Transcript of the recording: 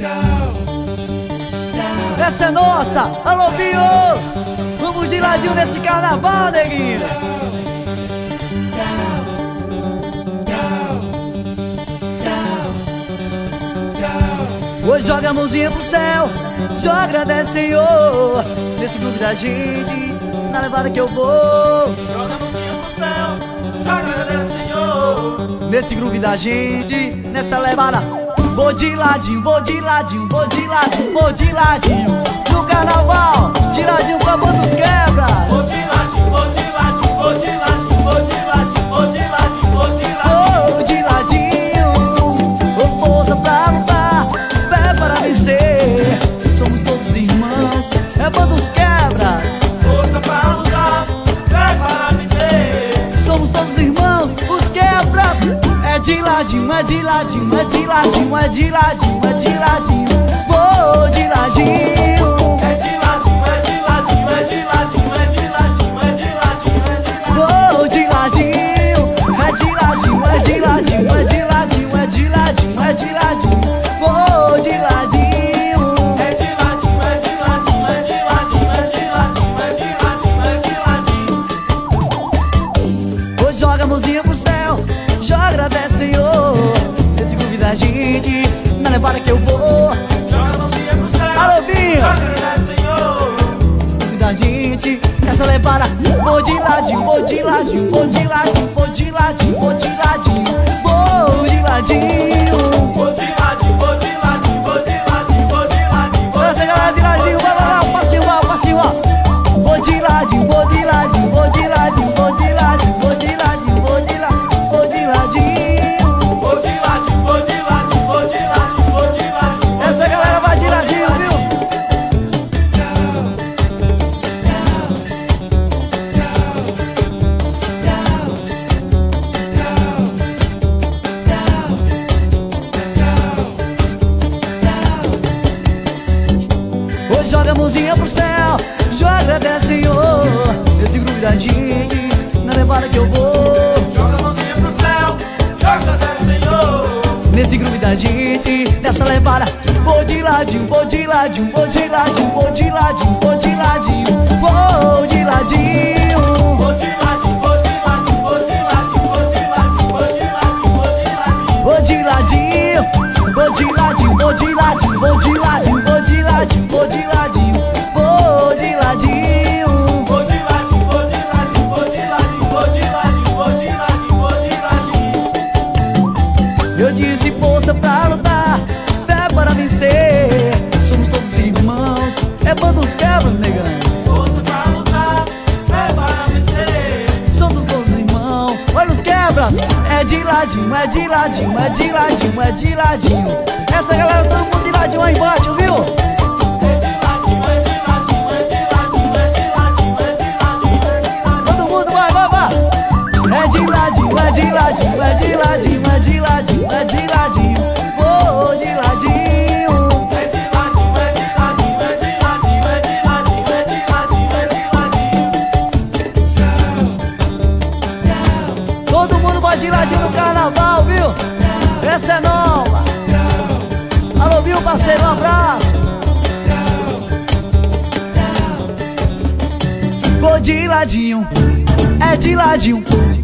Essa é nossa, alô Pio! Vamos de ladinho nesse carnaval, neguinho! Hoje joga a mãozinha pro céu, joga, agradece, Senhor. Nesse grupo da gente, na levada que eu vou. Joga a mãozinha pro céu, joga, agradece, Senhor. Nesse groove da gente, nessa levada. Vou de ladinho, vou de ladinho, vou de ladinho, vou de ladinho. No carnaval, de ladinho com a banda dos quebras. Vou de ladinho, vou de ladinho, vou de ladinho, vou de ladinho, vou de ladinho, vou de ladinho. Vou de ladinho, com força pra lutar, fé para vencer. Somos todos irmãos, é banda dos quebras. Força pra lutar, fé para vencer. Somos todos irmãos, os quebras. É de ladinho, é de ladinho, é de ladinho, é de ladinho, é de ladinho. Vou de ladinho. É de ladinho, é de ladinho, é de ladinho, é de ladinho, é de ladinho, é de ladinho. Vou de ladinho. É de ladinho, é de ladinho, é de ladinho, é de ladinho, é de ladinho. Vou de ladinho. É de ladinho, é de ladinho, é de ladinho, é de ladinho, é de ladinho, é de ladinho. Hoje joga a mãozinha pro céu, joga, agradece, Senhor. Nesse groove da gente, na levada que eu vou. Joga a mãozinha pro céu, Alô, Vinho! joga, agradece, Senhor. Groove da gente, nessa levada. Vou de ladinho, vou de ladinho, vou de ladinho, vou de ladinho, vou de ladinho. Vou de ladinho. Vou de ladinho, vou de ladinho, vou de ladinho, vou de ladinho, vou Essa de galera de ladinho, vai lá, o passinho, ó, o passinho, ó. Vou de ladinho, vou de ladinho, vou de ladinho, vou de ladinho, vou de ladinho, vou de ladinho, vou de ladinho. Vou de ladinho, vou de ladinho, vou de ladinho, vou de ladinho. Essa galera vai de ladinho, viu? Hoje joga a mãozinha pro céu, joga, agradece, Senhor. Esse grupo da gente, na levada que eu vou. Joga a mãozinha pro céu, joga, agradece, Senhor. Nesse groove da gente, nessa levada. Vou de ladinho, vou de ladinho, vou de ladinho, vou de ladinho, vou de ladinho. Vou de ladinho. Vou de ladinho, vou de ladinho, vou de ladinho, vou de ladinho, vou de ladinho, vou de ladinho. Vou de ladinho, vou de ladinho, vou de ladinho, vou de ladinho, vou de ladinho, vou de ladinho. Vou de ladinho. Vou de ladinho, vou de ladinho, vou de ladinho, vou de ladinho, vou de ladinho, vou de ladinho. Eu disse força pra lutar, fé para vencer. Somos todos irmãos, é banda dos quebras, negão. Força pra lutar, fé para vencer. Somos todos irmãos, olha os quebras. É de ladinho, é de ladinho, é de ladinho, é de ladinho. Essa galera todo mundo de ladinho aí embaixo, viu? É de ladinho, é de ladinho, é de ladinho, é de ladinho, é de ladinho, é de ladinho. Todo mundo vai, vai, vai. É de ladinho, é de ladinho, é de ladinho, é de ladinho, é de ladinho. Vou de ladinho. É de ladinho, é de ladinho, é de ladinho, é de ladinho, é de ladinho, é de ladinho. Todo mundo vai de ladinho no carnaval, viu? Essa é nova. Alô, viu, parceiro, um abraço. Vou de ladinho, é de ladinho.